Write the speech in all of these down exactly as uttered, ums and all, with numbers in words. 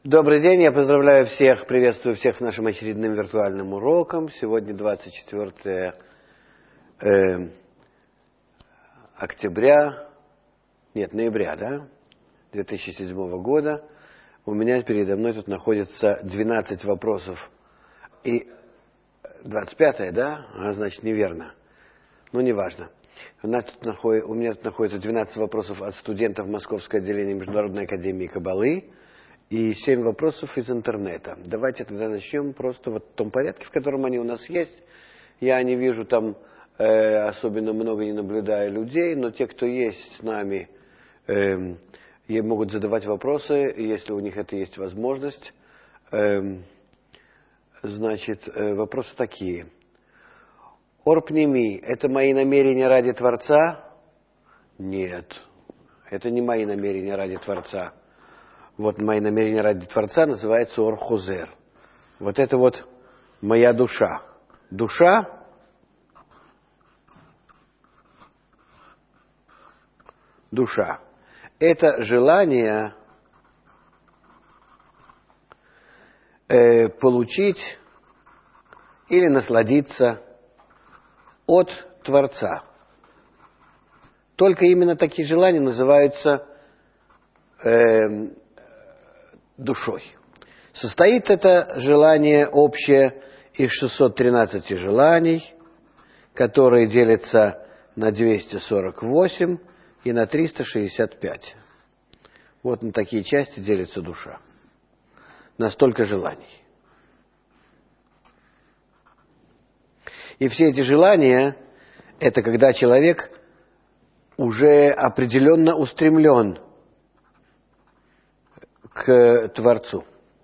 Добрый день, я поздравляю всех, приветствую всех с нашим очередным виртуальным уроком. Сегодня двадцать четвёртое э, октября, нет, ноября, да, две тысячи седьмого года. У меня передо мной тут находится двенадцать вопросов. И двадцать пятое, да? А, значит, неверно. Ну, неважно. У, нас тут наход... У меня тут находится двенадцать вопросов от студентов Московского отделения Международной академии Каббалы и семь вопросов из интернета. Давайте тогда начнем просто вот в том порядке, в котором они у нас есть. Я не вижу там э, особенно много, не наблюдая людей, но те, кто есть с нами, э, могут задавать вопросы, если у них это есть возможность. Э, значит, э, вопросы такие. Орпними – это мои намерения ради Творца? Нет, это не мои намерения ради Творца. Вот мои намерения ради Творца называется Ор-Хозер. Вот это вот моя душа. Душа – душа. Это желание э, получить или насладиться от Творца. Только именно такие желания называются э, душой. Состоит это желание общее из шестисот тринадцати желаний, которые делятся на двести сорок восемь и на триста шестьдесят пять. Вот на такие части делится душа. На столько желаний. И все эти желания, это когда человек уже определенно устремлен к Творцу.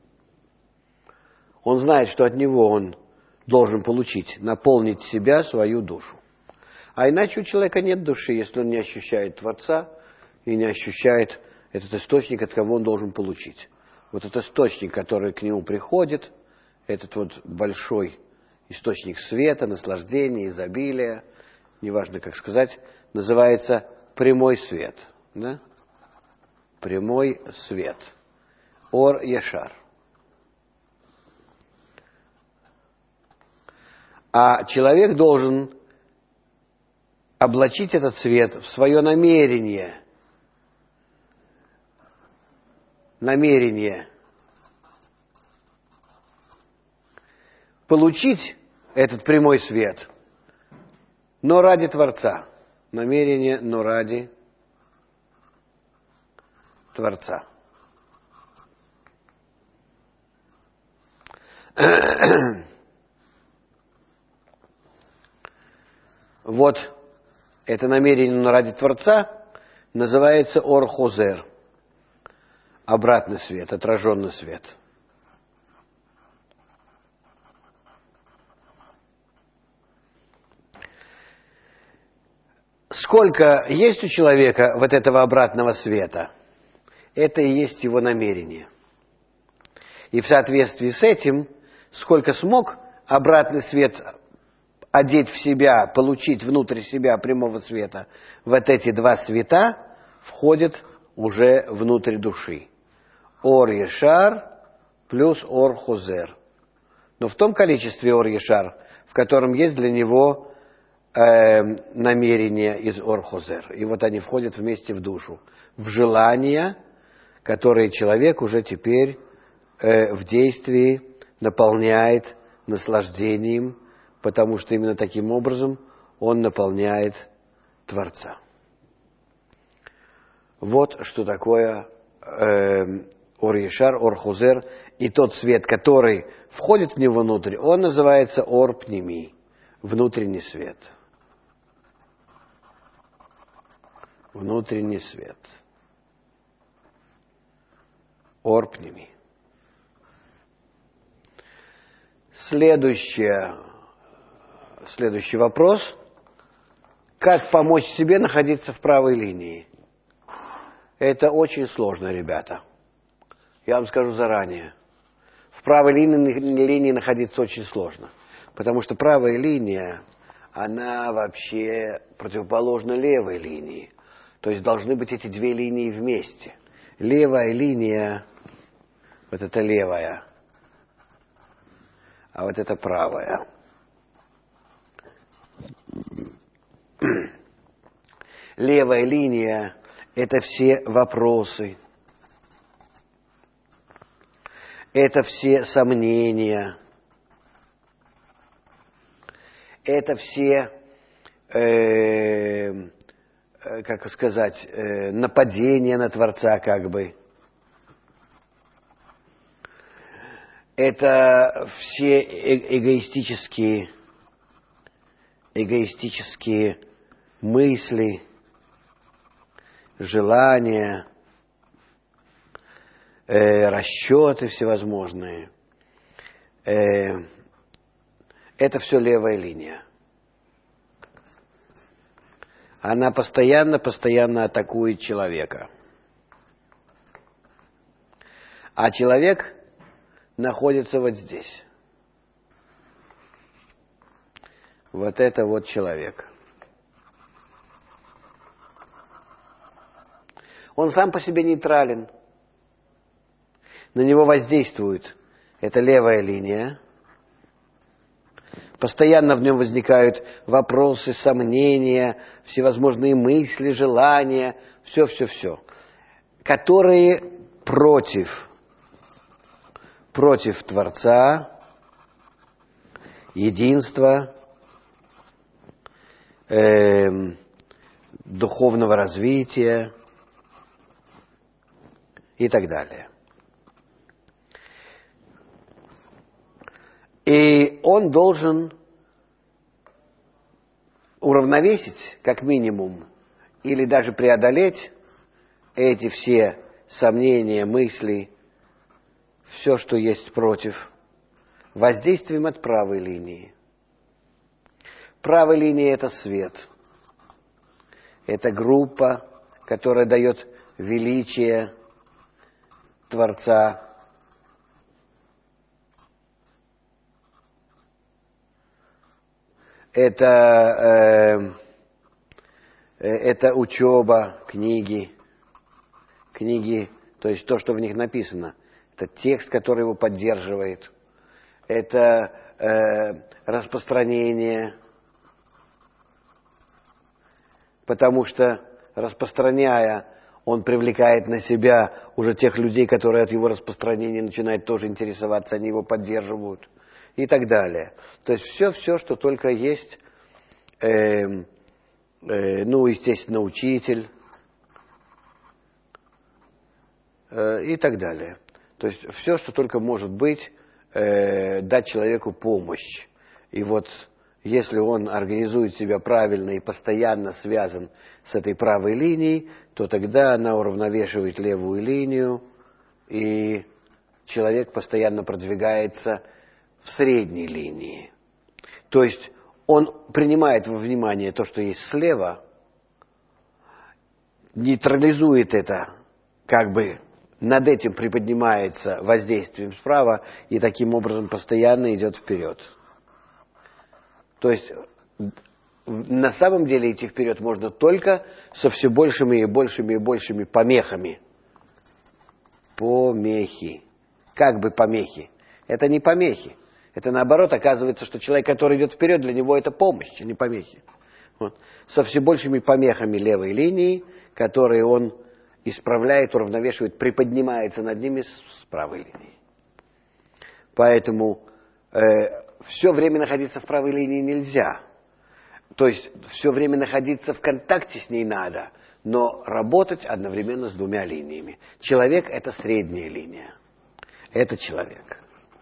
Он знает, что от него он должен получить, наполнить себя, свою душу. А иначе у человека нет души, если он не ощущает Творца и не ощущает этот источник, от кого он должен получить. Вот этот источник, который к нему приходит, этот вот большой источник света, наслаждения, изобилия, неважно как сказать, называется прямой свет. Да? Прямой свет. Ор-Яшар. А человек должен облачить этот свет в свое намерение. Намерение. Получить этот прямой свет, но ради Творца. Намерение, но ради Творца. Вот это намерение, но ради Творца называется Ор-Хозер. Обратный свет, отраженный свет. Сколько есть у человека вот этого обратного света, это и есть его намерение. И в соответствии с этим, сколько смог обратный свет одеть в себя, получить внутрь себя прямого света, вот эти два света входят уже внутрь души. Ор-Яшар плюс Ор-Хозер. Но в том количестве Ор-Яшар, в котором есть для него Э, намерения из Ор-Хозер. И вот они входят вместе в душу. В желания, которые человек уже теперь э, в действии наполняет наслаждением, потому что именно таким образом он наполняет Творца. Вот что такое э, Ор-Яшар, Ор-Хозер. И тот свет, который входит в него внутрь, он называется Ор-Пними. Внутренний свет. Внутренний свет. Орпними. Следующее, следующий вопрос. Как помочь себе находиться в правой линии? Это очень сложно, ребята. Я вам скажу заранее. В правой линии, линии находиться очень сложно. Потому что правая линия, она вообще противоположна левой линии. То есть должны быть эти две линии вместе. Левая линия Вот это левая. А вот это правая. Левая линия – это все вопросы, это все сомнения, это все, э, как сказать, э, нападения на Творца, как бы. Это все э- эгоистические, эгоистические мысли, желания, э, расчеты всевозможные. Э, это все левая линия. Она постоянно, постоянно атакует человека. А человек находится вот здесь. Вот это вот человек. Он сам по себе нейтрален. На него воздействует эта левая линия. Постоянно в нем возникают вопросы, сомнения, всевозможные мысли, желания, все-все-все, которые против, против Творца, единства, э, духовного развития и так далее. И он должен уравновесить, как минимум, или даже преодолеть эти все сомнения, мысли, все, что есть против, воздействием от правой линии. Правая линия – это свет. Это группа, которая дает величие Творца. Это, э, это учеба, книги, книги, то есть то, что в них написано. Это текст, который его поддерживает. Это э, распространение, потому что, распространяя, он привлекает на себя уже тех людей, которые от его распространения начинают тоже интересоваться, они его поддерживают. И так далее. То есть все-все, что только есть, э, э, ну, естественно, учитель э, и так далее. То есть все, что только может быть, э, дать человеку помощь. И вот если он организует себя правильно и постоянно связан с этой правой линией, то тогда она уравновешивает левую линию, и человек постоянно продвигается в средней линии. То есть он принимает во внимание то, что есть слева, нейтрализует это, как бы над этим приподнимается воздействием справа, и таким образом постоянно идет вперед. То есть на самом деле идти вперед можно только со все большими и большими и большими помехами. Помехи. Как бы помехи. Это не помехи. Это наоборот, оказывается, что человек, который идет вперед, для него это помощь, а не помехи. Вот. Со все большими помехами левой линии, которые он исправляет, уравновешивает, приподнимается над ними с правой линией. Поэтому э, все время находиться в правой линии нельзя. То есть все время находиться в контакте с ней надо, но работать одновременно с двумя линиями. Человек – это средняя линия. Это человек.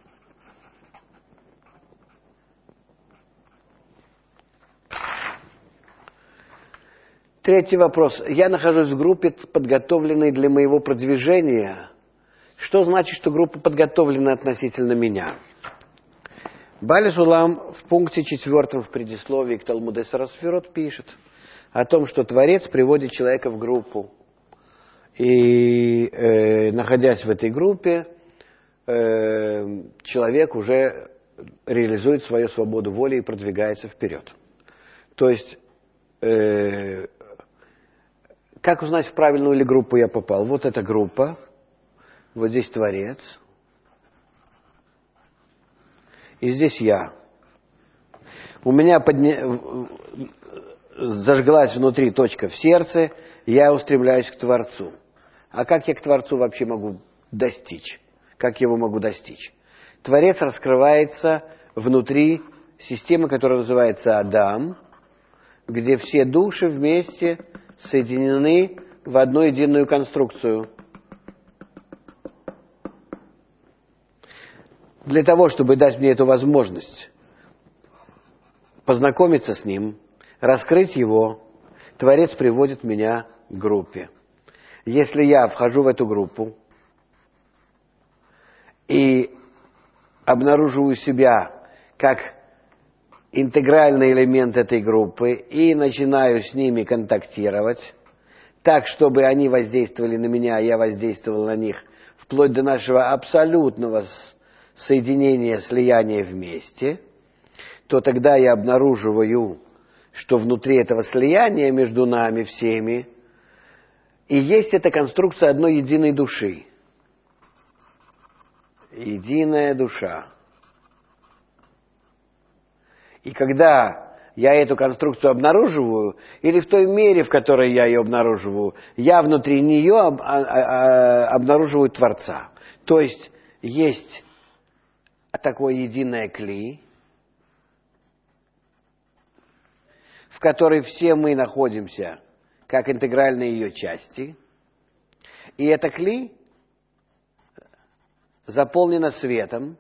Третий вопрос. Я нахожусь в группе, подготовленной для моего продвижения. Что значит, что группа подготовлена относительно меня? Бааль Сулам в пункте четвертом в предисловии к Талмуд Эсер ха-Сфирот пишет о том, что Творец приводит человека в группу. И, э, находясь в этой группе, э, человек уже реализует свою свободу воли и продвигается вперед. То есть, э, как узнать, в правильную ли группу я попал? Вот эта группа, вот здесь Творец, и здесь я. У меня подня... зажглась внутри точка в сердце, я устремляюсь к Творцу. А как я к Творцу вообще могу достичь? Как я его могу достичь? Творец раскрывается внутри системы, которая называется Адам, где все души вместе соединены в одну единую конструкцию. Для того, чтобы дать мне эту возможность познакомиться с ним, раскрыть его, Творец приводит меня к группе. Если я вхожу в эту группу и обнаруживаю себя как интегральный элемент этой группы и начинаю с ними контактировать, так, чтобы они воздействовали на меня, а я воздействовал на них, вплоть до нашего абсолютного соединения, слияния вместе, то тогда я обнаруживаю, что внутри этого слияния между нами всеми и есть эта конструкция одной единой души. Единая душа. И когда я эту конструкцию обнаруживаю, или в той мере, в которой я ее обнаруживаю, я внутри нее об, а, а, обнаруживаю Творца. То есть есть такое единое кли, в которой все мы находимся как интегральные ее части. И это кли заполнено светом,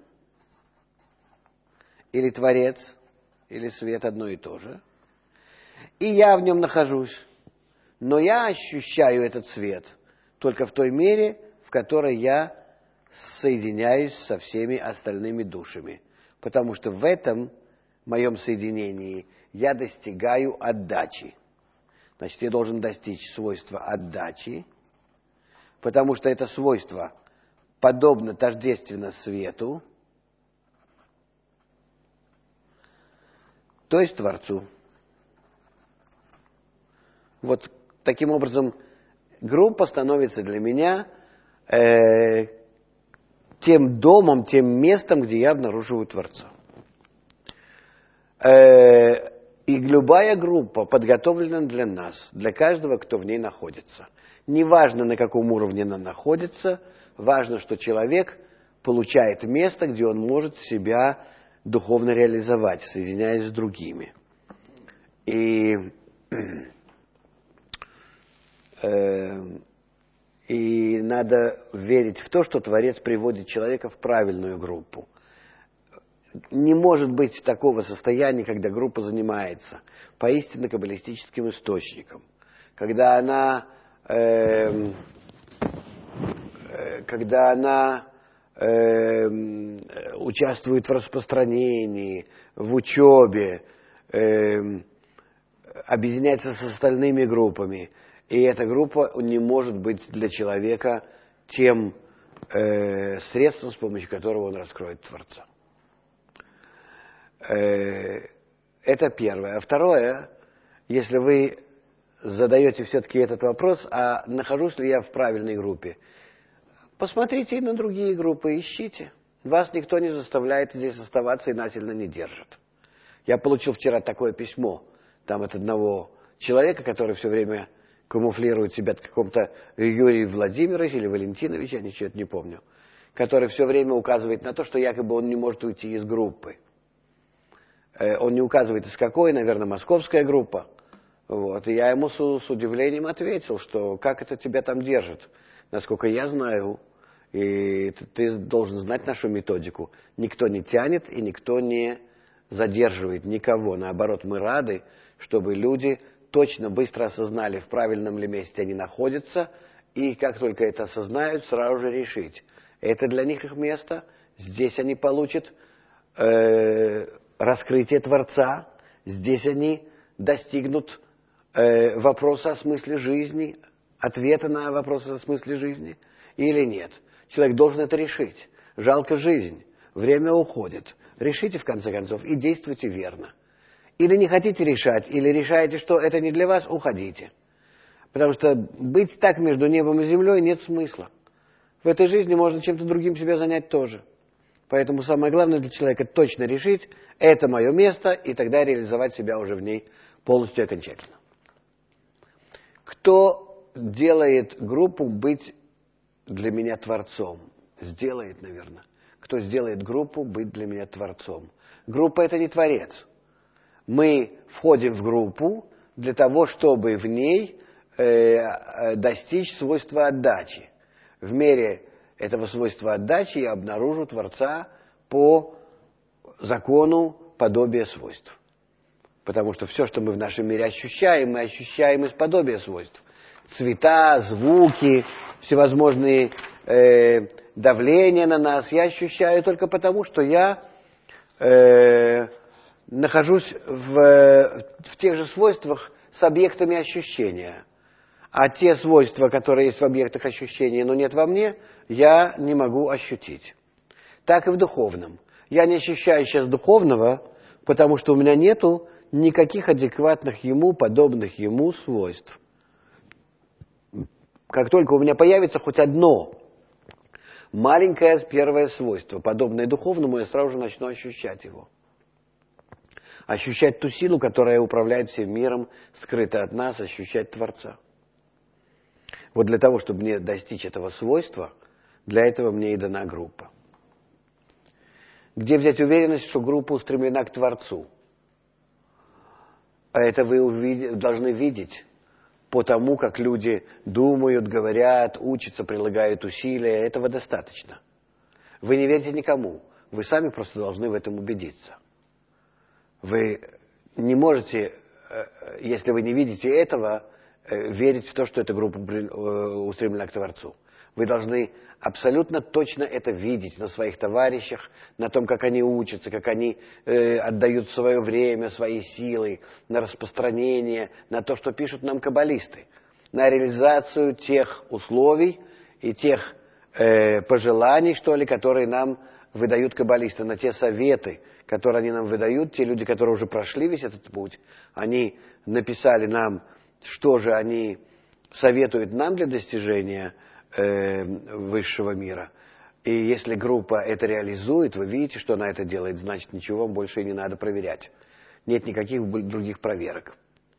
или Творец, или свет одно и то же. И я в нем нахожусь. Но я ощущаю этот свет только в той мере, в которой я соединяюсь со всеми остальными душами. Потому что в этом моем соединении я достигаю отдачи. Значит, я должен достичь свойства отдачи, потому что это свойство подобно тождественно свету, то есть Творцу. Вот таким образом группа становится для меня э, тем домом, тем местом, где я обнаруживаю Творца. Э, и любая группа подготовлена для нас, для каждого, кто в ней находится. Неважно, на каком уровне она находится, важно, что человек получает место, где он может себя духовно реализовать, соединяясь с другими. И, э, и надо верить в то, что Творец приводит человека в правильную группу. Не может быть такого состояния, когда группа занимается поистине каббалистическим источником, когда она, э, когда она э, участвует в распространении, в учебе, э, объединяется с остальными группами. И эта группа не может быть для человека тем э, средством, с помощью которого он раскроет Творца. Э, это первое. А второе, если вы задаете все-таки этот вопрос, а нахожусь ли я в правильной группе, посмотрите и на другие группы, ищите. Вас никто не заставляет здесь оставаться и насильно не держит. Я получил вчера такое письмо там от одного человека, который все время камуфлирует себя от каком-то Юрия Владимировича или Валентиновича, я ничего не помню, который все время указывает на то, что якобы он не может уйти из группы. Он не указывает, из какой, наверное, московская группа. Вот. И я ему с, с удивлением ответил, что как это тебя там держит. Насколько я знаю, и ты, ты должен знать нашу методику. Никто не тянет и никто не задерживает никого. Наоборот, мы рады, чтобы люди точно, быстро осознали, в правильном ли месте они находятся, и как только это осознают, сразу же решить. Это для них их место, здесь они получат э, раскрытие Творца, здесь они достигнут э, вопроса о смысле жизни, ответа на вопрос о смысле жизни, или нет. Человек должен это решить. Жалко жизнь, время уходит. Решите, в конце концов, и действуйте верно. Или не хотите решать, или решаете, что это не для вас, уходите. Потому что быть так между небом и землей нет смысла. В этой жизни можно чем-то другим себя занять тоже. Поэтому самое главное для человека точно решить, это мое место, и тогда реализовать себя уже в ней полностью и окончательно. Кто делает группу быть для меня творцом? Сделает, наверное. Кто сделает группу быть для меня творцом? Группа – это не творец. Мы входим в группу для того, чтобы в ней э, достичь свойства отдачи. В мере этого свойства отдачи я обнаружу Творца по закону подобия свойств. Потому что все, что мы в нашем мире ощущаем, мы ощущаем из подобия свойств. Цвета, звуки, всевозможные э, давления на нас я ощущаю только потому, что я э, нахожусь в, в тех же свойствах с объектами ощущения. А те свойства, которые есть в объектах ощущения, но нет во мне, я не могу ощутить. Так и в духовном. Я не ощущаю сейчас духовного, потому что у меня нету никаких адекватных ему, подобных ему свойств. Как только у меня появится хоть одно маленькое первое свойство, подобное духовному, я сразу же начну ощущать его. Ощущать ту силу, которая управляет всем миром, скрыта от нас, ощущать Творца. Вот для того, чтобы мне достичь этого свойства, для этого мне и дана группа. Где взять уверенность, что группа устремлена к Творцу? А это вы увид... должны видеть по тому, как люди думают, говорят, учатся, прилагают усилия. Этого достаточно. Вы не верите никому. Вы сами просто должны в этом убедиться. Вы не можете, если вы не видите этого, верить в то, что эта группа устремлена к Творцу. Вы должны абсолютно точно это видеть на своих товарищах, на том, как они учатся, как они э, отдают свое время, свои силы на распространение, на то, что пишут нам каббалисты, на реализацию тех условий и тех э, пожеланий, что ли, которые нам выдают каббалисты, на те советы, которые они нам выдают, те люди, которые уже прошли весь этот путь, они написали нам, что же они советуют нам для достижения э, высшего мира. И если группа это реализует, вы видите, что она это делает, значит, ничего вам больше и не надо проверять. Нет никаких других проверок.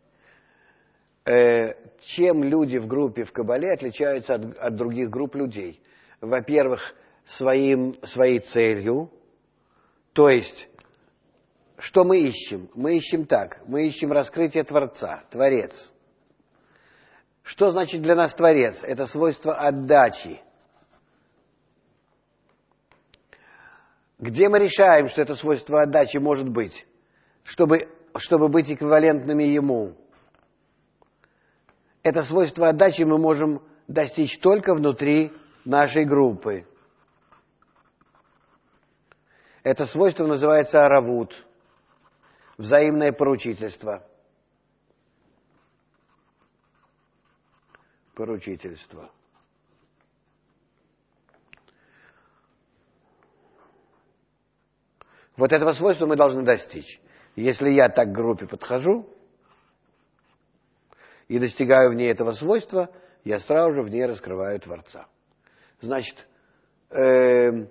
Э, чем люди в группе в Кабале отличаются от, от других групп людей? Во-первых, своим, своей целью, то есть, что мы ищем? Мы ищем так, мы ищем раскрытие Творца, Творец. Что значит для нас Творец? Это свойство отдачи. Где мы решаем, что это свойство отдачи может быть, чтобы, чтобы быть эквивалентными Ему? Это свойство отдачи мы можем достичь только внутри нашей группы. Это свойство называется аравут, взаимное поручительство. Поручительство. Вот этого свойства мы должны достичь. Если я так к группе подхожу и достигаю в ней этого свойства, я сразу же в ней раскрываю Творца. Значит, э,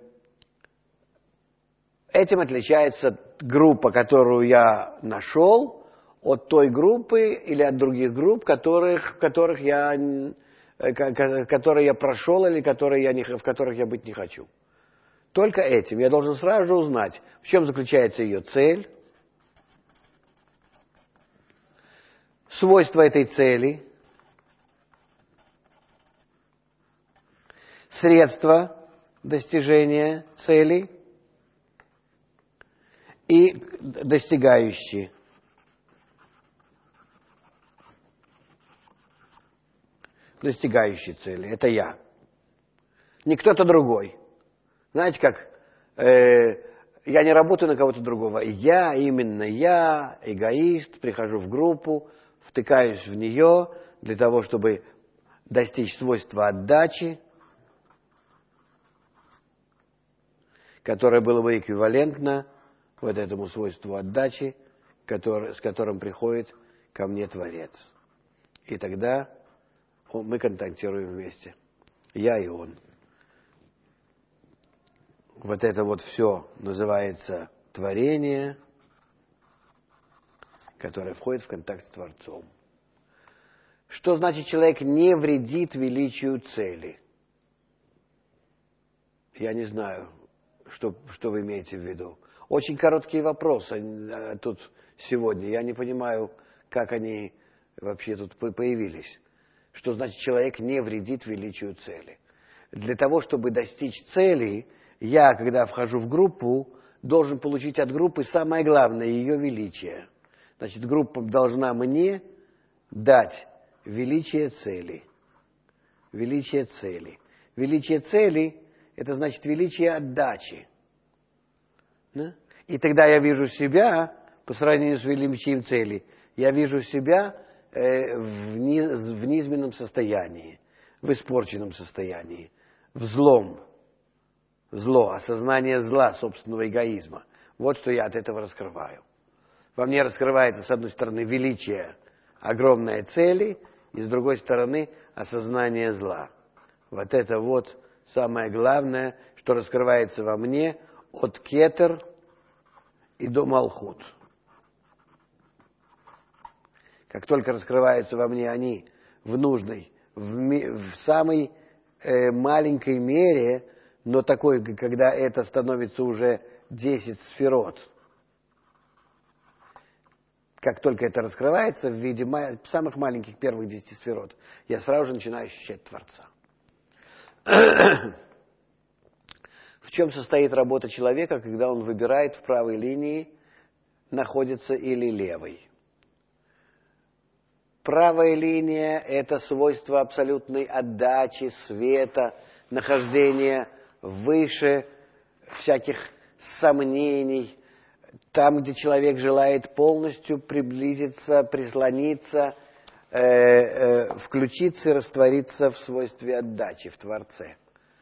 этим отличается группа, которую я нашел, от той группы или от других групп, которых, которых я, которые я прошел или которые я не, в которых я быть не хочу. Только этим я должен сразу же узнать, в чем заключается ее цель, свойства этой цели, средства достижения цели и достигающие. Достигающий цели. Это я. Не кто-то другой. Знаете как? Э, я не работаю на кого-то другого. Я, именно я, эгоист, прихожу в группу, втыкаюсь в нее для того, чтобы достичь свойства отдачи, которое было бы эквивалентно вот этому свойству отдачи, который, с которым приходит ко мне Творец. И тогда мы контактируем вместе. Я и он. вот это вот все называется творение, которое входит в контакт с Творцом. Что значит человек не вредит величию цели? Я не знаю, что, что вы имеете в виду. Очень короткие вопросы тут сегодня. Я не понимаю, как они вообще тут появились. Что значит человек не вредит величию цели? Для того, чтобы достичь цели, я, когда вхожу в группу, должен получить от группы самое главное, ее величие. Значит, группа должна мне дать величие цели. Величие цели. Величие цели – это значит величие отдачи. Да? И тогда я вижу себя, по сравнению с величием цели, я вижу себя э, в, низ, в низменном состоянии, в испорченном состоянии, в злом. Зло, осознание зла, собственного эгоизма. Вот что я от этого раскрываю. Во мне раскрывается, с одной стороны, величие огромной цели, и с другой стороны, осознание зла. Вот это вот самое главное, что раскрывается во мне от кетер и до малхут. Как только раскрываются во мне они в нужной, в, ми, в самой э, маленькой мере, но такой, когда это становится уже десять сферот. Как только это раскрывается в виде самых маленьких первых десяти сферот, я сразу же начинаю ощущать Творца. В чем состоит работа человека, когда он выбирает в правой линии, находится или левой? Правая линия – это свойство абсолютной отдачи, света, нахождения выше всяких сомнений, там, где человек желает полностью приблизиться, прислониться, э, э, включиться и раствориться в свойстве отдачи, в Творце.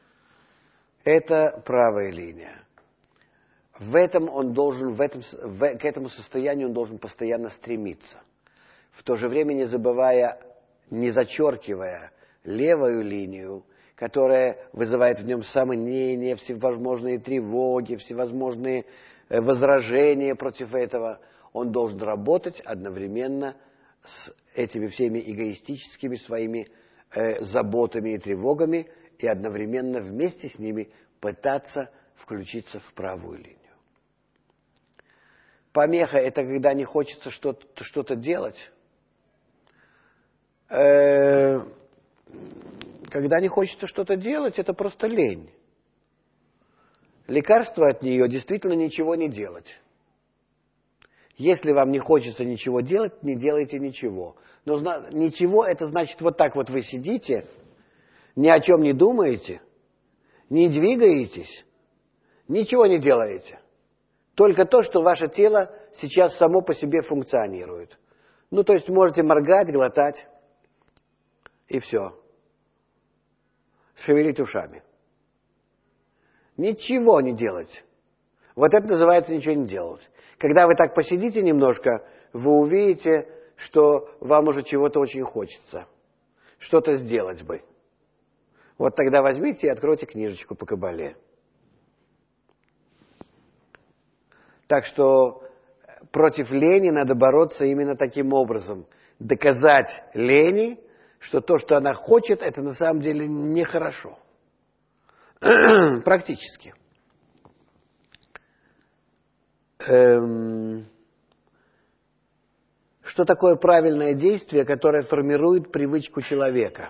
Это правая линия. В этом он должен, в этом, в, к этому состоянию он должен постоянно стремиться. В то же время не забывая, не зачеркивая левую линию, которая вызывает в нем сомнения, всевозможные тревоги, всевозможные возражения против этого. Он должен работать одновременно с этими всеми эгоистическими своими э, заботами и тревогами и одновременно вместе с ними пытаться включиться в правую линию. Помеха – это когда не хочется что-то, что-то делать. Э, когда не хочется что-то делать, это просто лень. Лекарство от нее действительно ничего не делать. Если вам не хочется ничего делать, не делайте ничего. Но ничего – это значит вот так вот вы сидите, ни о чем не думаете, не двигаетесь, ничего не делаете. Только то, что ваше тело сейчас само по себе функционирует. Ну, то есть можете моргать, глотать, и все. Шевелить ушами. Ничего не делать. Вот это называется ничего не делать. Когда вы так посидите немножко, вы увидите, что вам уже чего-то очень хочется. Что-то сделать бы. Вот тогда возьмите и откройте книжечку по Кабале. Так что против лени надо бороться именно таким образом. Доказать лени, что то, что она хочет, это на самом деле нехорошо. Практически. Эм, что такое правильное действие, которое формирует привычку человека?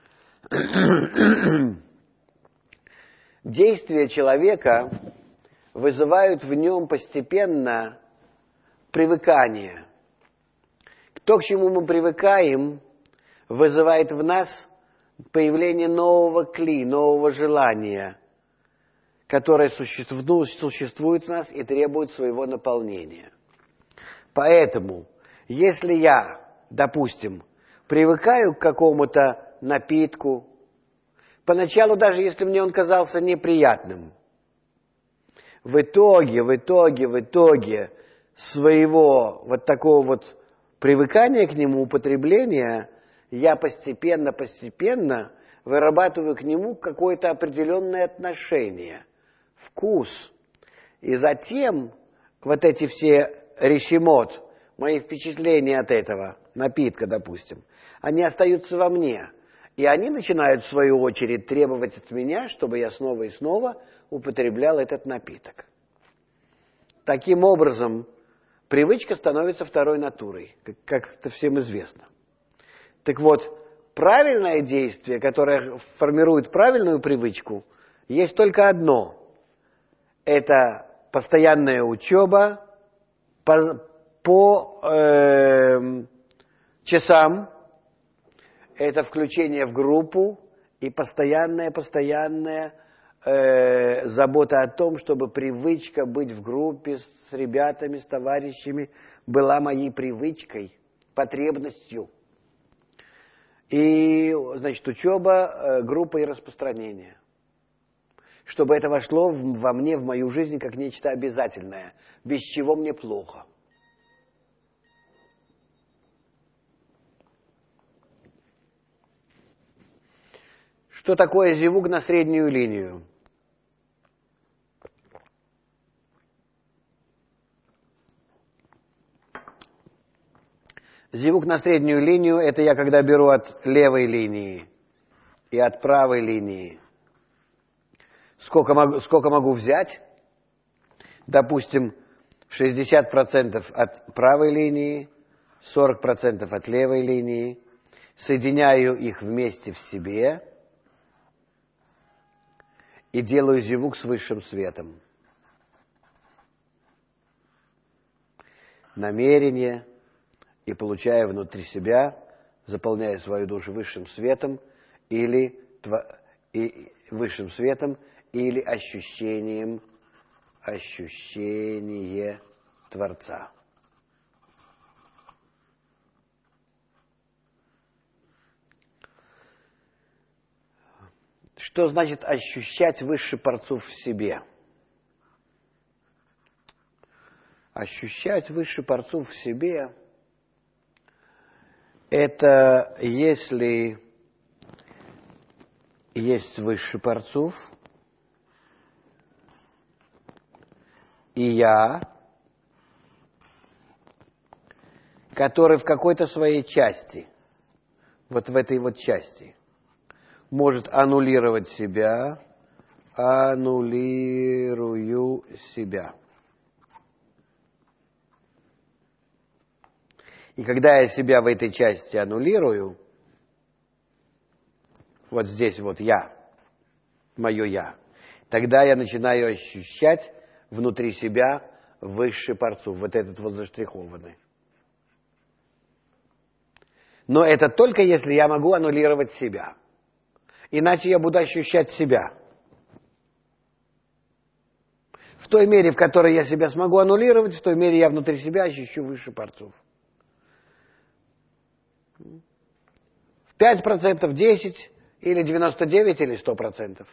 Действия человека вызывают в нем постепенно привыкание. То, к чему мы привыкаем, вызывает в нас появление нового кли, нового желания, которое существует в нас и требует своего наполнения. Поэтому, если я, допустим, привыкаю к какому-то напитку, поначалу даже если мне он казался неприятным, в итоге, в итоге, в итоге своего вот такого вот привыкания к нему, употребления, я постепенно, постепенно вырабатываю к нему какое-то определенное отношение. вкус. И затем вот эти все решимот, мои впечатления от этого напитка, допустим, они остаются во мне. И они начинают, в свою очередь, требовать от меня, чтобы я снова и снова употреблял этот напиток. Таким образом, привычка становится второй натурой, как это всем известно. Так вот, правильное действие, которое формирует правильную привычку, есть только одно. Это постоянная учеба по, по э, часам, это включение в группу и постоянная, постоянная э, забота о том, чтобы привычка быть в группе с ребятами, с товарищами была моей привычкой, потребностью. И, значит, учеба, группа и распространение. Чтобы это вошло во мне, в мою жизнь, как нечто обязательное, без чего мне плохо. Что такое зевук на среднюю линию? Зевук на среднюю линию – это я когда беру от левой линии и от правой линии. Сколько могу, сколько могу взять? Допустим, шестьдесят процентов от правой линии, сорок процентов от левой линии. Соединяю их вместе в себе и делаю зевук с высшим светом. Намерение. И получая внутри себя, заполняя свою душу высшим светом или и, высшим светом или ощущением, ощущение Творца. Что значит ощущать высший Парцуф в себе? Ощущать высший Парцуф в себе – это если есть высший Парцуф, и я, который в какой-то своей части, вот в этой вот части, может аннулировать себя, аннулирую себя. И когда я себя в этой части аннулирую, вот здесь вот я, мое я, тогда я начинаю ощущать внутри себя высший Парцуф, вот этот вот заштрихованный. Но это только если я могу аннулировать себя. Иначе я буду ощущать себя. В той мере, в которой я себя смогу аннулировать, в той мере я внутри себя ощущу высший Парцуф. В пять процентов, десять или девяносто девять или сто процентов.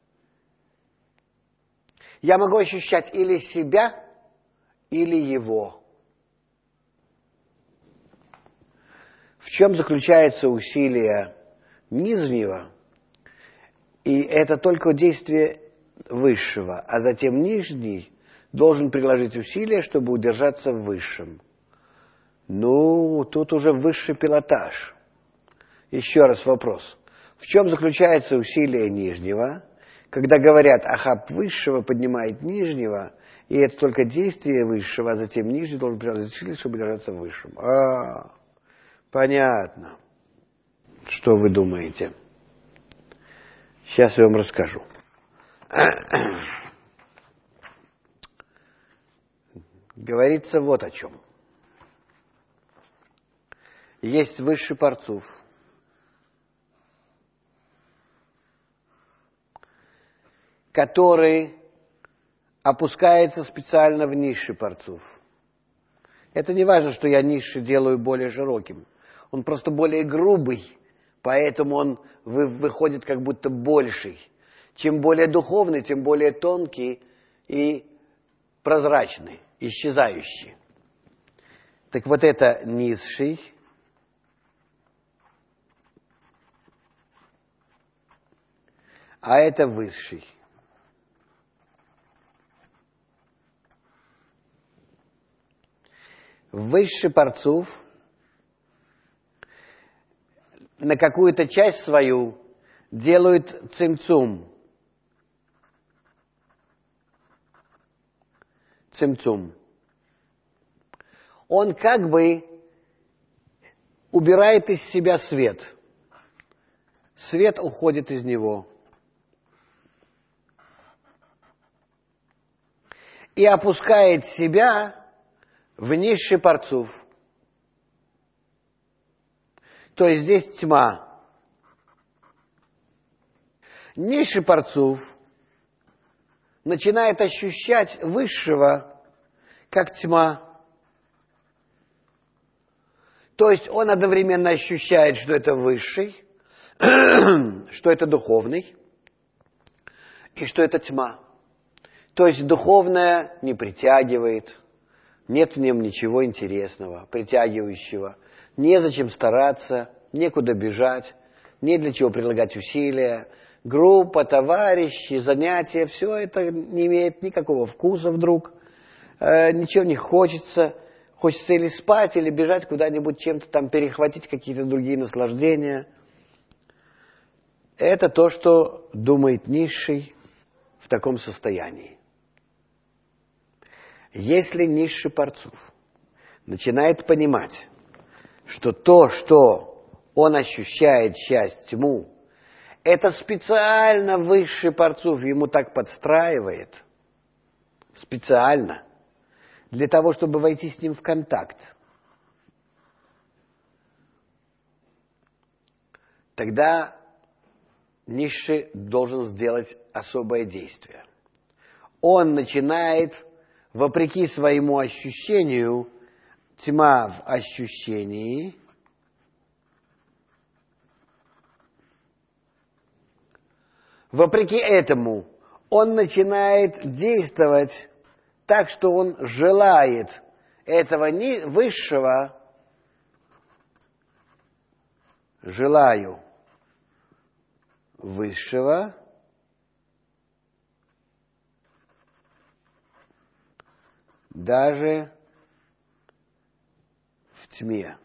Я могу ощущать или себя, или его. В чем заключается усилие нижнего? И это только действие высшего, а затем нижний должен приложить усилия, чтобы удержаться в высшем. Ну, тут уже высший пилотаж. Еще раз вопрос. В чем заключается усилие нижнего, когда говорят, ахаб высшего поднимает нижнего, и это только действие высшего, а затем нижний должен приложить усилия, чтобы удержаться в высшем. А, понятно. Что вы думаете? Сейчас я вам расскажу. Говорится вот о чем. Есть высший Парцуф, который опускается специально в низший Парцуф. Это не важно, что я низший делаю более широким. Он просто более грубый, поэтому он выходит как будто больший. Чем более духовный, тем более тонкий и прозрачный, исчезающий. Так вот это низший, а это высший. высший парцуф на какую-то часть свою делают цимцум. Цимцум. Он как бы убирает из себя свет. Свет уходит из него. И опускает себя в низший парцуф. То есть здесь тьма. Низший парцуф начинает ощущать высшего, как тьма. То есть он одновременно ощущает, что это высший, что это духовный, и что это тьма. То есть духовное не притягивает, нет в нем ничего интересного, притягивающего. Незачем стараться, некуда бежать, не для чего прилагать усилия. Группа, товарищи, занятия, все это не имеет никакого вкуса вдруг. Э, ничего не хочется. Хочется или спать, или бежать куда-нибудь, чем-то там перехватить какие-то другие наслаждения. Это то, что думает низший в таком состоянии. Если низший парцуф начинает понимать, что то, что он ощущает часть тьму, это специально высший парцуф ему так подстраивает, специально, для того, чтобы войти с ним в контакт, тогда низший должен сделать особое действие. Он начинает, вопреки своему ощущению, тьма в ощущении, вопреки этому он начинает действовать так, что он желает этого высшего, желаю высшего, даже в тьме.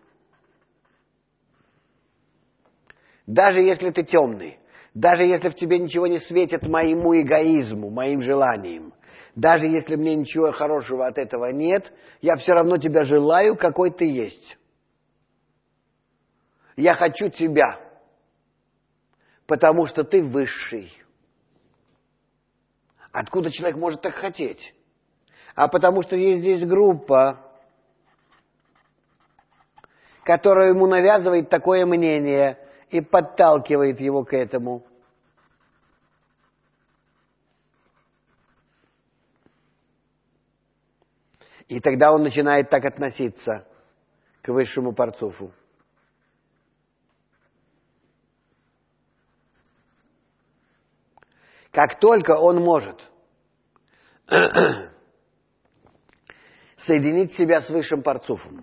Даже если ты темный, даже если в тебе ничего не светит моему эгоизму, моим желаниям, даже если мне ничего хорошего от этого нет, я все равно тебя желаю, какой ты есть. Я хочу тебя, потому что ты высший. Откуда человек может так хотеть? А потому что есть здесь группа, которая ему навязывает такое мнение и подталкивает его к этому. И тогда он начинает так относиться к высшему парцуфу. Как только он может соединить себя с высшим парцуфом,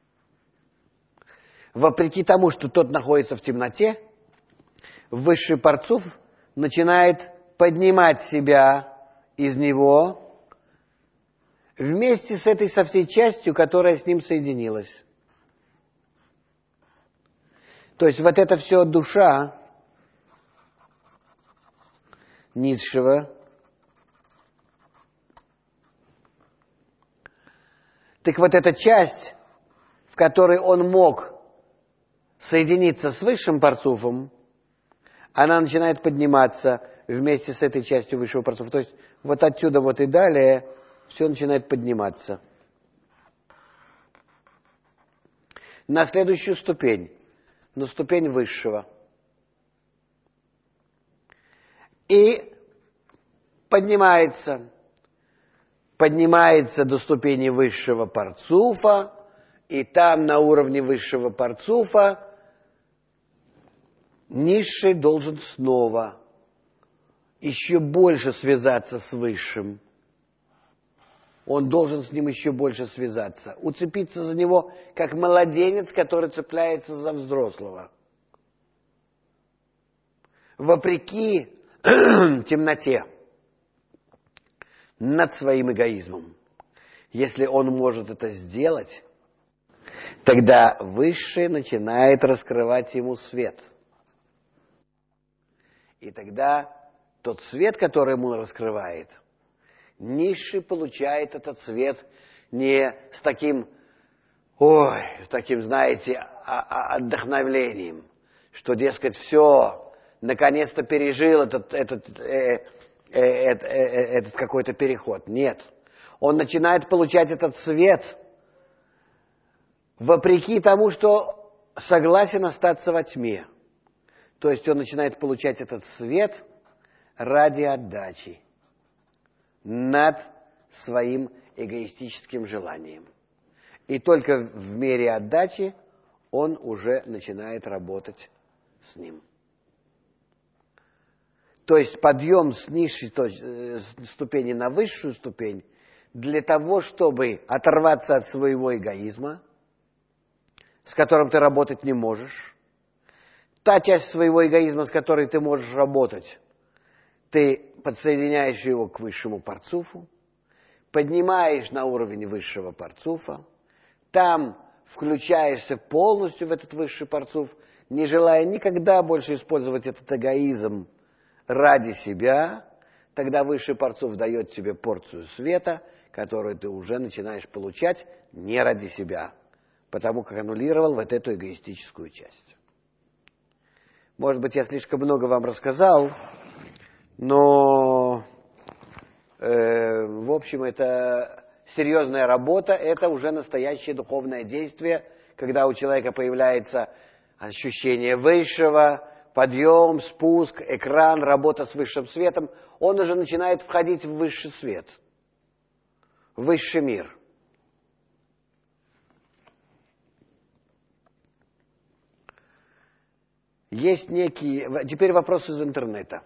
вопреки тому, что тот находится в темноте, высший парцуф начинает поднимать себя из него вместе с этой, со всей частью, которая с ним соединилась. То есть вот это все душа низшего. Так вот эта часть, в которой он мог соединиться с высшим парцуфом, она начинает подниматься вместе с этой частью высшего парцуфа. То есть вот отсюда вот и далее все начинает подниматься. На следующую ступень, на ступень высшего. И поднимается, поднимается до ступени высшего парцуфа, и там на уровне высшего парцуфа низший должен снова еще больше связаться с высшим. Он должен с ним еще больше связаться, уцепиться за него, как младенец, который цепляется за взрослого. Вопреки темноте, над своим эгоизмом. Если он может это сделать, тогда Высшее начинает раскрывать ему свет. И тогда тот свет, который ему раскрывает, Низший получает этот свет не с таким, ой, с таким, знаете, отдохновлением, что, дескать, все, наконец-то пережил этот, этот, э, э, э, э, этот какой-то переход. Нет. Он начинает получать этот свет вопреки тому, что согласен остаться во тьме. То есть он начинает получать этот свет ради отдачи над своим эгоистическим желанием. И только в мере отдачи он уже начинает работать с ним. То есть подъем с низшей ступени на высшую ступень для того, чтобы оторваться от своего эгоизма, с которым ты работать не можешь. Та часть своего эгоизма, с которой ты можешь работать, ты подсоединяешь его к высшему парцуфу, поднимаешь на уровень высшего парцуфа, там включаешься полностью в этот высший парцуф, не желая никогда больше использовать этот эгоизм ради себя, тогда высший парцуф дает тебе порцию света, которую ты уже начинаешь получать не ради себя, потому как аннулировал вот эту эгоистическую часть. Может быть, я слишком много вам рассказал, но, э, в общем, это серьезная работа, это уже настоящее духовное действие, когда у человека появляется ощущение высшего, подъем, спуск, экран, работа с высшим светом, он уже начинает входить в высший свет, в высший мир. Есть некие... Теперь вопрос из интернета.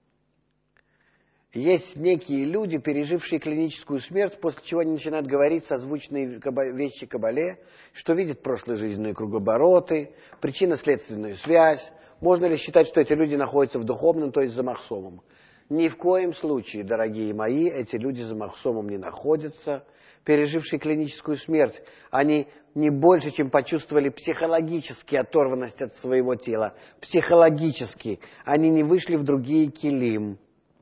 Есть некие люди, пережившие клиническую смерть, после чего они начинают говорить созвучные вещи Кабале, что видят прошлые жизненные кругообороты, причинно-следственную связь. Можно ли считать, что эти люди находятся в духовном, то есть за махсомом? Ни в коем случае, дорогие мои, эти люди за махсомом не находятся. Пережившие клиническую смерть, они не больше, чем почувствовали психологически оторванность от своего тела. Психологически. Они не вышли в другие килим.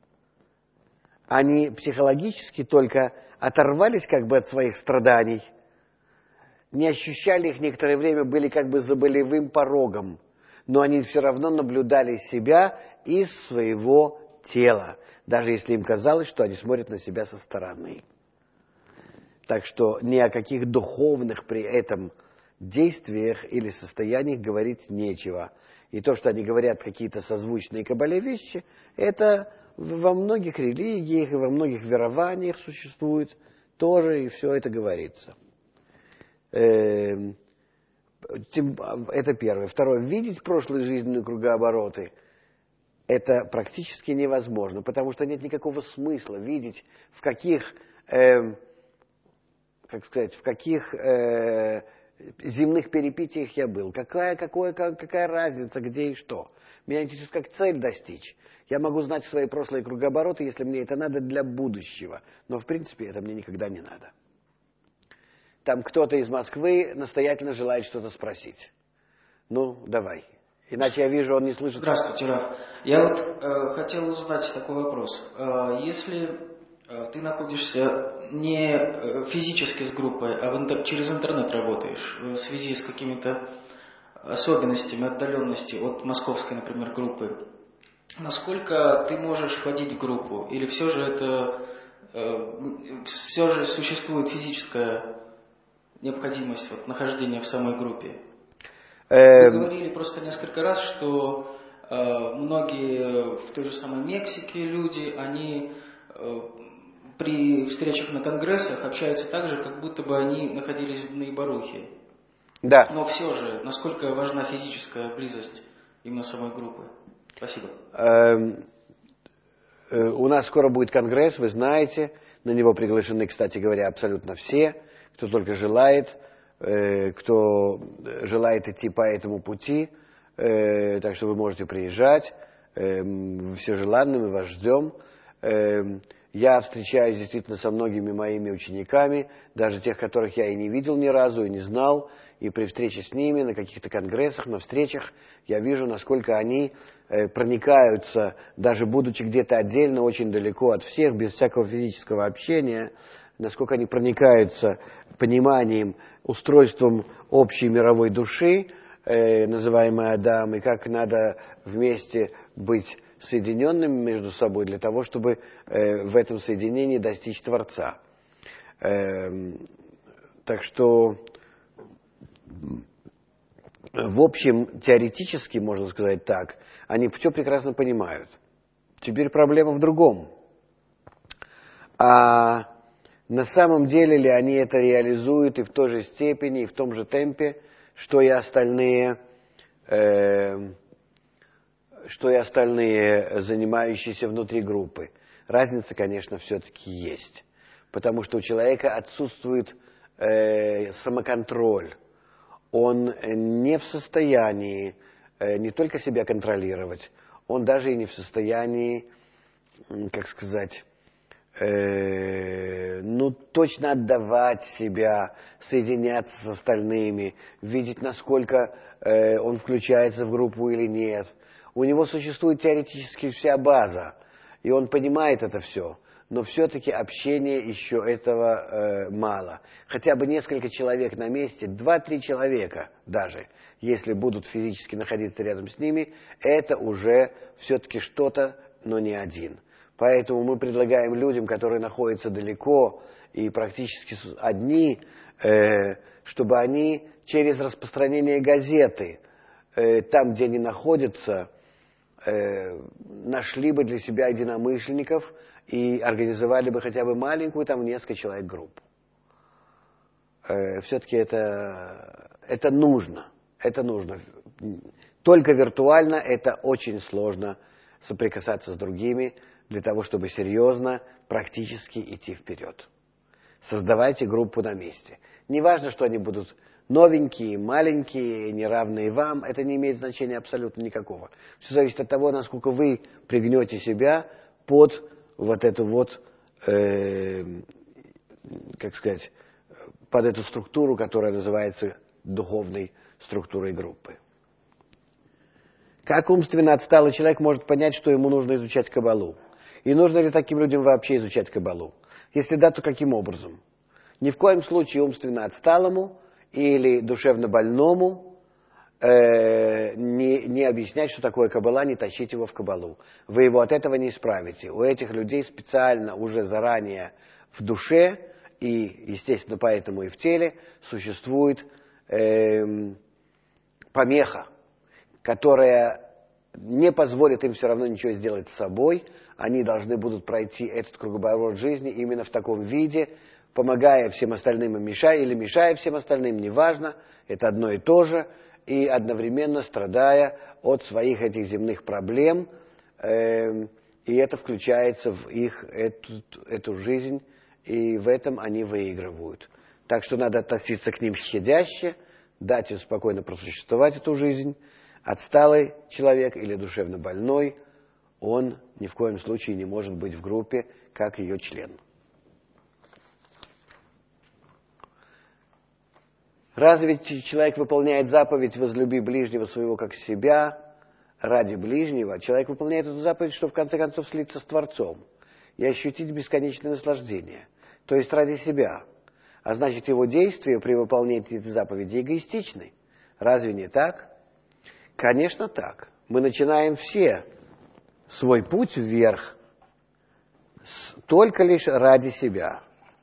Они психологически только оторвались как бы от своих страданий, не ощущали их некоторое время, были как бы за болевым порогом, но они все равно наблюдали себя из своего тела, даже если им казалось, что они смотрят на себя со стороны. Так что ни о каких духовных при этом действиях или состояниях говорить нечего. И то, что они говорят какие-то созвучные Кабале вещи, это во многих религиях и во многих верованиях существует тоже, и все это говорится. Это первое. Второе. Видеть прошлые жизненные кругообороты – это практически невозможно, потому что нет никакого смысла видеть, в каких, э, как сказать, в каких э, земных перипетиях я был. Какая, какое, какая разница, где и что. Меня интересует, как цель достичь. Я могу знать свои прошлые кругообороты, если мне это надо для будущего. Но, в принципе, это мне никогда не надо. Там кто-то из Москвы настоятельно желает что-то спросить. Ну, давай. Иначе я вижу, он не слышит. Здравствуйте, Раф. Я вот э, хотел узнать такой вопрос. Э, если э, ты находишься не э, физически с группой, а в интер- через интернет работаешь, в связи с какими-то особенностями, отдаленности от московской, например, группы, насколько ты можешь входить в группу? Или все же это э, все же существует физическая необходимость вот, нахождения в самой группе? Вы говорили просто несколько раз, что э, многие в той же самой Мексике люди, они э, при встречах на конгрессах общаются так же, как будто бы они находились в Наибарухе. Да. Но все же, насколько важна физическая близость именно самой группы? Спасибо. Эм, э, у нас скоро будет конгресс, вы знаете. На него приглашены, кстати говоря, абсолютно все, кто только желает. Кто желает идти по этому пути, так что вы можете приезжать, все желанные, мы вас ждем. Я встречаюсь действительно со многими моими учениками, даже тех, которых я и не видел ни разу, и не знал, и при встрече с ними, на каких-то конгрессах, на встречах, я вижу, насколько они э, проникаются, даже будучи где-то отдельно, очень далеко от всех, без всякого физического общения, насколько они проникаются пониманием, устройством общей мировой души, э, называемой Адам, и как надо вместе быть соединенными между собой для того, чтобы э, в этом соединении достичь Творца. Э, так что, в общем, теоретически, можно сказать так, они все прекрасно понимают. Теперь проблема в другом. А на самом деле ли они это реализуют и в той же степени, и в том же темпе, что и остальные, э, что и остальные, занимающиеся внутри группы? Разница, конечно, все-таки есть. Потому что у человека отсутствует э, самоконтроль. Он не в состоянии э, не только себя контролировать, он даже и не в состоянии, как сказать, э, ну, точно отдавать себя, соединяться с остальными, видеть, насколько э, он включается в группу или нет. У него существует теоретически вся база, и он понимает это все, но все-таки общения еще этого э, мало. Хотя бы несколько человек на месте, два-три человека даже, если будут физически находиться рядом с ними, это уже все-таки что-то, но не один. Поэтому мы предлагаем людям, которые находятся далеко и практически одни, э, чтобы они через распространение газеты, э, там, где они находятся, э, нашли бы для себя единомышленников и организовали бы хотя бы маленькую, там, несколько человек группу. Э, все-таки это, это нужно. Это нужно. Только виртуально это очень сложно соприкасаться с другими, для того, чтобы серьезно, практически идти вперед. Создавайте группу на месте. Не важно, что они будут новенькие, маленькие, неравные вам, это не имеет значения абсолютно никакого. Все зависит от того, насколько вы пригнете себя под вот эту вот, э, как сказать, под эту структуру, которая называется духовной структурой группы. Как умственно отсталый человек может понять, что ему нужно изучать Каббалу? И нужно ли таким людям вообще изучать Каббалу? Если да, то каким образом? Ни в коем случае умственно отсталому или душевно больному э, не, не объяснять, что такое Каббала, не тащить его в Каббалу. Вы его от этого не исправите. У этих людей специально уже заранее в душе и, естественно, поэтому и в теле существует э, помеха, которая не позволит им все равно ничего сделать с собой. Они должны будут пройти этот круговорот жизни именно в таком виде, помогая всем остальным и мешая, или мешая всем остальным, неважно, это одно и то же, и одновременно страдая от своих этих земных проблем, э, и это включается в их эту, эту жизнь, и в этом они выигрывают. Так что надо относиться к ним щадяще, дать им спокойно просуществовать эту жизнь. Отсталый человек или душевно больной, он ни в коем случае не может быть в группе как ее член. Разве человек выполняет заповедь «возлюби ближнего своего как себя» ради ближнего? Человек выполняет эту заповедь, чтобы в конце концов слиться с Творцом и ощутить бесконечное наслаждение, то есть ради себя. А значит, его действия при выполнении этой заповеди эгоистичны. Разве не так? Конечно, так. Мы начинаем все свой путь вверх только лишь ради себя.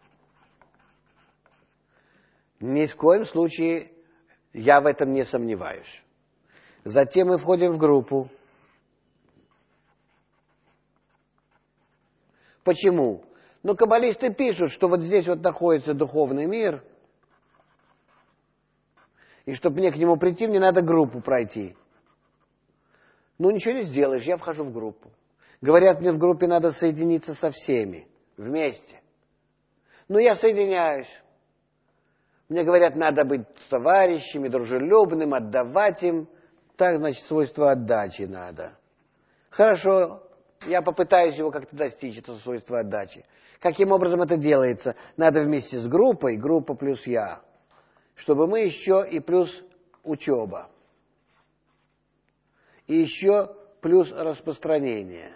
Ни в коем случае я в этом не сомневаюсь. Затем мы входим в группу. Почему? Ну, каббалисты пишут, что вот здесь вот находится духовный мир, и чтобы мне к нему прийти, мне надо группу пройти. Ну, ничего не сделаешь, я вхожу в группу. Говорят, мне в группе надо соединиться со всеми, вместе. Ну, я соединяюсь. Мне говорят, надо быть с товарищами, дружелюбным, отдавать им. Так, значит, свойство отдачи надо. Хорошо, Я попытаюсь его как-то достичь, это свойство отдачи. Каким образом это делается? Надо вместе с группой, группа плюс я, чтобы мы еще и плюс учеба. И еще плюс распространение.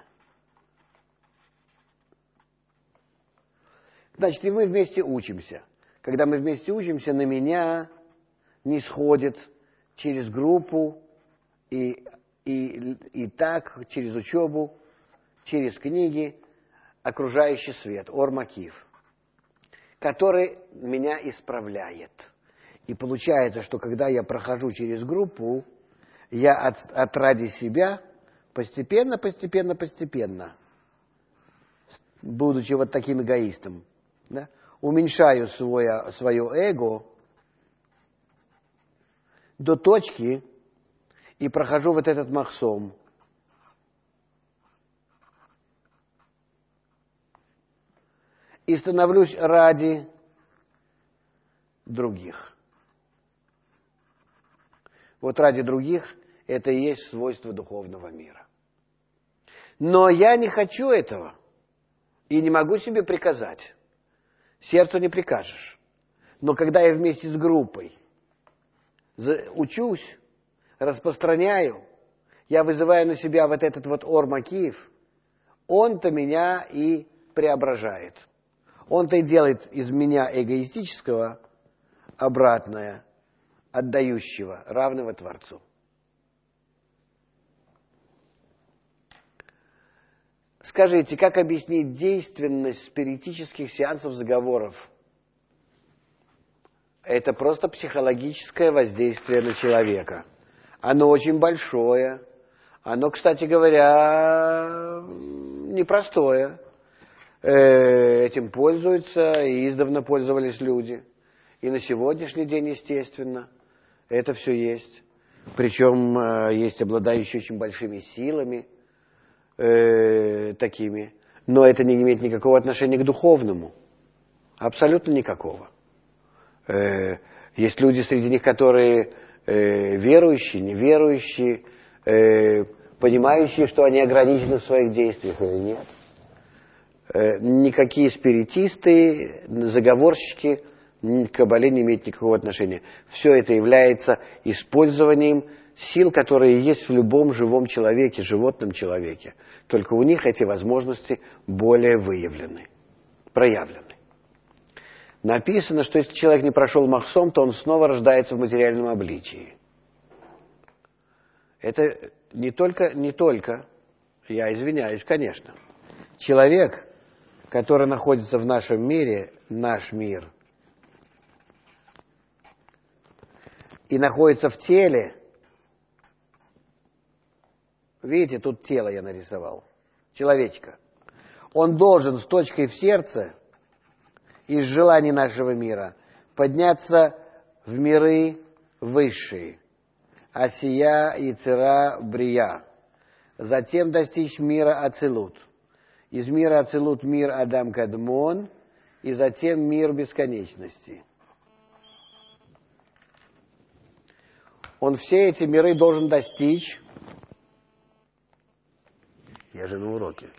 Значит, и мы вместе учимся. Когда мы вместе учимся, на меня не сходит через группу и, и, и так, через учебу, через книги, окружающий свет, ор-макив, который меня исправляет. И получается, что когда я прохожу через группу, я от, от ради себя постепенно, постепенно, постепенно, будучи вот таким эгоистом, да, уменьшаю свое, свое эго до точки и прохожу вот этот махсом. И становлюсь ради других. Вот ради других это и есть свойство духовного мира. Но я не хочу этого и не могу себе приказать. Сердцу не прикажешь. Но когда я вместе с группой учусь, распространяю, я вызываю на себя вот этот вот ор-макив, он-то меня и преображает. Он-то и делает из меня эгоистического обратное, отдающего, равного Творцу. Скажите, как объяснить действенность спиритических сеансов заговоров? Это просто психологическое воздействие на человека. Оно очень большое. Оно, кстати говоря, непростое. Этим пользуются, и издавна пользовались люди. И на сегодняшний день, естественно, это все есть. Причем есть обладающие очень большими силами, э, такими. Но это не имеет никакого отношения к духовному. Абсолютно никакого. Э, есть люди среди них, которые э, верующие, неверующие, э, понимающие, что они ограничены в своих действиях или нет. Никакие спиритисты, заговорщики к кабале не имеют никакого отношения. Все это является использованием сил, которые есть в любом живом человеке, животном человеке. Только у них эти возможности более выявлены, проявлены. Написано, что если человек не прошел махсом, то он снова рождается в материальном обличии. Это не только, не только, я извиняюсь, конечно, человек, который находится в нашем мире, наш мир, и находится в теле, видите, тут тело я нарисовал, человечка, он должен с точкой в сердце, из желаний нашего мира, подняться в миры высшие, Асия, Ицера, Брия, затем достичь мира Ацилут. Из мира Ацилут мир Адам Кадмон, и затем мир бесконечности. Он все эти миры должен достичь. Я же на уроке.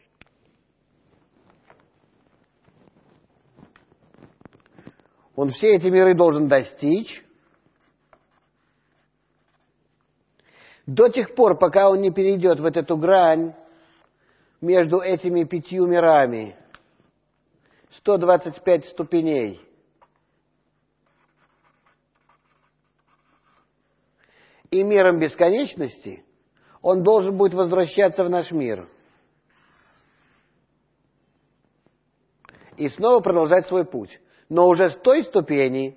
Он все эти миры должен достичь до тех пор, пока он не перейдет вот эту грань между этими пятью мирами, сто двадцать пять ступеней. И миром бесконечности он должен будет возвращаться в наш мир. И снова продолжать свой путь. Но уже с той ступени,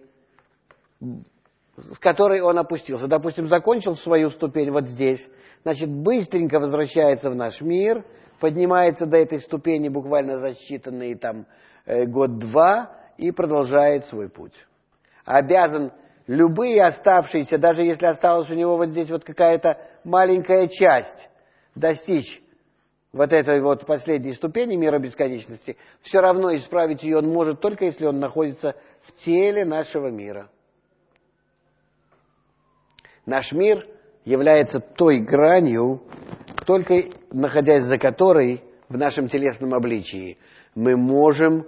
с которой он опустился. Допустим, закончил свою ступень вот здесь, значит, быстренько возвращается в наш мир, поднимается до этой ступени буквально за считанные там год-два и продолжает свой путь. Обязан любые оставшиеся, даже если осталась у него вот здесь вот какая-то маленькая часть, достичь вот этой вот последней ступени мира бесконечности, все равно исправить ее он может только если он находится в теле нашего мира. Наш мир является той гранью, только находясь за которой в нашем телесном обличии, мы можем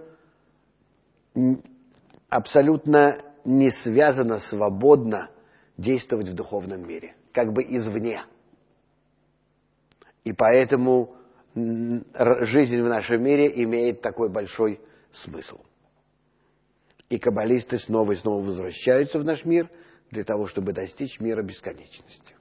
абсолютно не связано, свободно действовать в духовном мире, как бы извне. И поэтому жизнь в нашем мире имеет такой большой смысл. И каббалисты снова и снова возвращаются в наш мир для того, чтобы достичь мира бесконечности.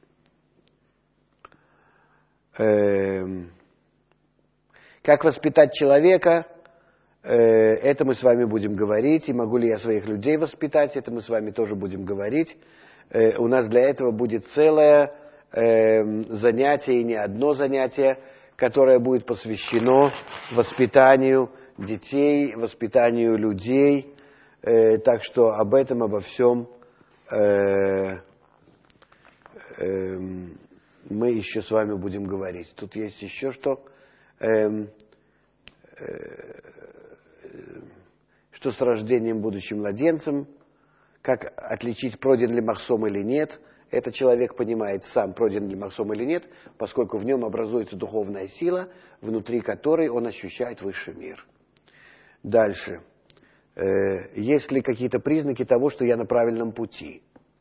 Эм... Как воспитать человека? Это мы с вами будем говорить. И могу ли я своих людей воспитать? Это мы с вами тоже будем говорить. У нас для этого будет целое занятие, и не одно занятие, которое будет посвящено воспитанию детей, воспитанию людей. Так что об этом, обо всем мы еще с вами будем говорить. Тут есть еще что... что с рождением, будущим младенцем, как отличить, пройден ли махсом или нет. Этот человек понимает сам, пройден ли махсом или нет, поскольку в нем образуется духовная сила, внутри которой он ощущает высший мир. Дальше. Есть ли какие-то признаки того, что я на правильном пути?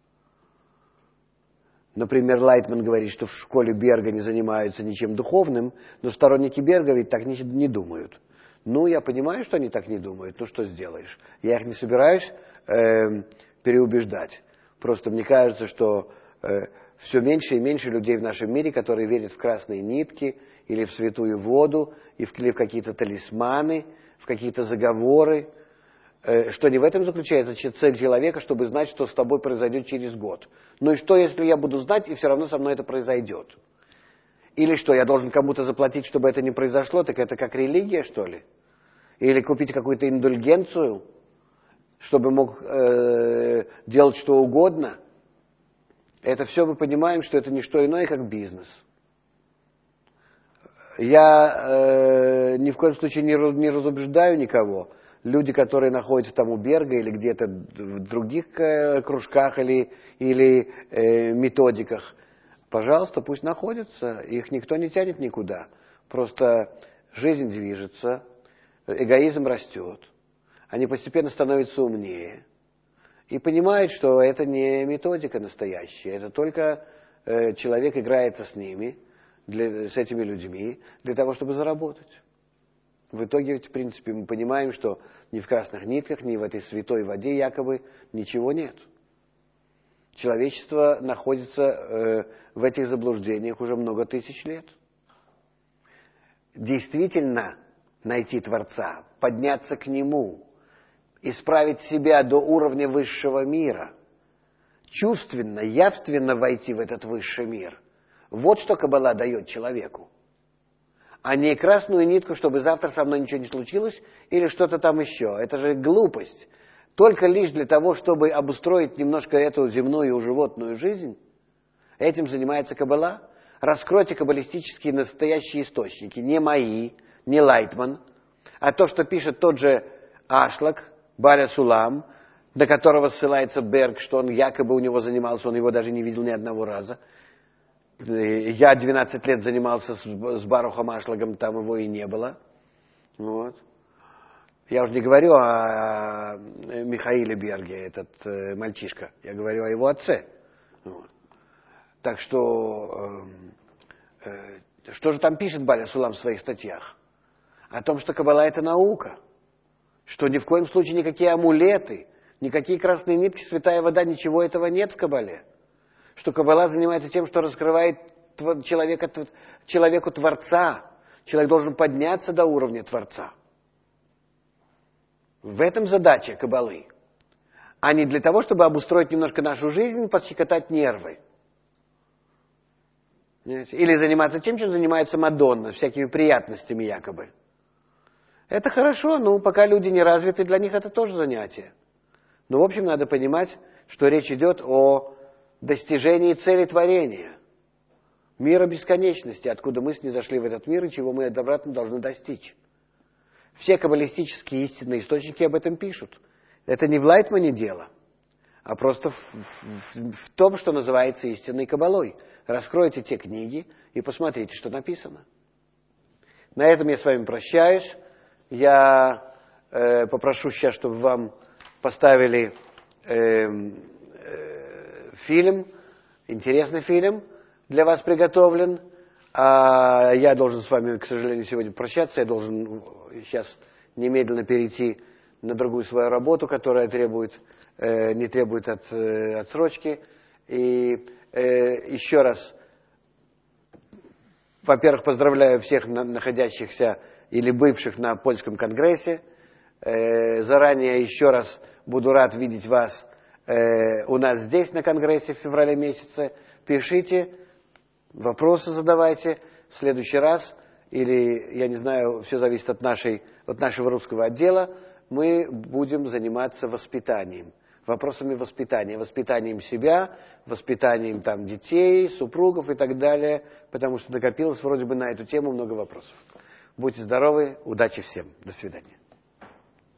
Например, Лайтман говорит, что в школе Берга не занимаются ничем духовным, но сторонники Берга ведь так не, не думают. Ну, я понимаю, что они так не думают, ну что сделаешь? Я их не собираюсь э, переубеждать. Просто мне кажется, что э, все меньше и меньше людей в нашем мире, которые верят в красные нитки, или в святую воду, и в, или в какие-то талисманы, в какие-то заговоры. Э, что не в этом заключается цель человека, чтобы знать, что с тобой произойдет через год. Ну и что, если я буду знать, и все равно со мной это произойдет? Или что, я должен кому-то заплатить, чтобы это не произошло? Так это как религия, что ли? Или купить какую-то индульгенцию, чтобы мог э, делать что угодно? Это все мы понимаем, что это не что иное, как бизнес. Я э, ни в коем случае не, не разубеждаю никого. Люди, которые находятся там у Берга или где-то в других э, кружках или, или э, методиках, пожалуйста, пусть находятся, их никто не тянет никуда. Просто жизнь движется, эгоизм растет, они постепенно становятся умнее и понимают, что это не методика настоящая, это только э, человек играется с ними, для, с этими людьми, для того, чтобы заработать. В итоге, в принципе, мы понимаем, что ни в красных нитках, ни в этой святой воде якобы ничего нет. Человечество находится э, в этих заблуждениях уже много тысяч лет. Действительно найти Творца, подняться к Нему, исправить себя до уровня высшего мира, чувственно, явственно войти в этот высший мир. Вот что Каббала дает человеку. А не красную нитку, чтобы завтра со мной ничего не случилось, или что-то там еще. Это же глупость. Только лишь для того, чтобы обустроить немножко эту земную животную жизнь, этим занимается Каббала. Раскройте каббалистические настоящие источники, не мои, не Лайтман, а то, что пишет тот же Ашлак, Баля Сулам, до которого ссылается Берг, что он якобы у него занимался, он его даже не видел ни одного раза. Я двенадцать лет занимался с, с Барухом Ашлагом, там его и не было. Вот. Я уже не говорю о Михаиле Берге, этот э, мальчишка. Я говорю о его отце. Вот. Так что, э, э, что же там пишет Баля Сулам в своих статьях? О том, что Каббала — это наука. Что ни в коем случае никакие амулеты, никакие красные нитки, святая вода, ничего этого нет в Каббале. Что Каббала занимается тем, что раскрывает человека, человеку Творца. Человек должен подняться до уровня Творца. В этом задача Каббалы. А не для того, чтобы обустроить немножко нашу жизнь, пощекотать нервы. Или заниматься тем, чем занимается Мадонна, всякими приятностями якобы. Это хорошо, но пока люди не развиты, для них это тоже занятие. Но в общем надо понимать, что речь идет о достижении цели творения. Мира бесконечности, откуда мы снизошли в этот мир и чего мы обратно должны достичь. Все каббалистические истинные источники об этом пишут. Это не в Лайтмане дело, а просто в, в, в том, что называется истинной каббалой. Раскройте те книги и посмотрите, что написано. На этом я с вами прощаюсь. Я э, попрошу сейчас, чтобы вам поставили э, э, фильм, интересный фильм для вас приготовлен. А я должен с вами, к сожалению, сегодня прощаться. Я должен сейчас немедленно перейти на другую свою работу, которая требует, э, не требует от, э, отсрочки. И э, еще раз, во-первых, поздравляю всех на, находящихся или бывших на польском конгрессе. Э, заранее еще раз буду рад видеть вас э, у нас здесь на конгрессе в феврале месяце. Пишите, вопросы задавайте в следующий раз. Или, я не знаю, все зависит от, нашей, от нашего русского отдела. Мы будем заниматься воспитанием. Вопросами воспитания, воспитанием себя, воспитанием там, детей, супругов и так далее, потому что накопилось вроде бы на эту тему много вопросов. Будьте здоровы, удачи всем, до свидания.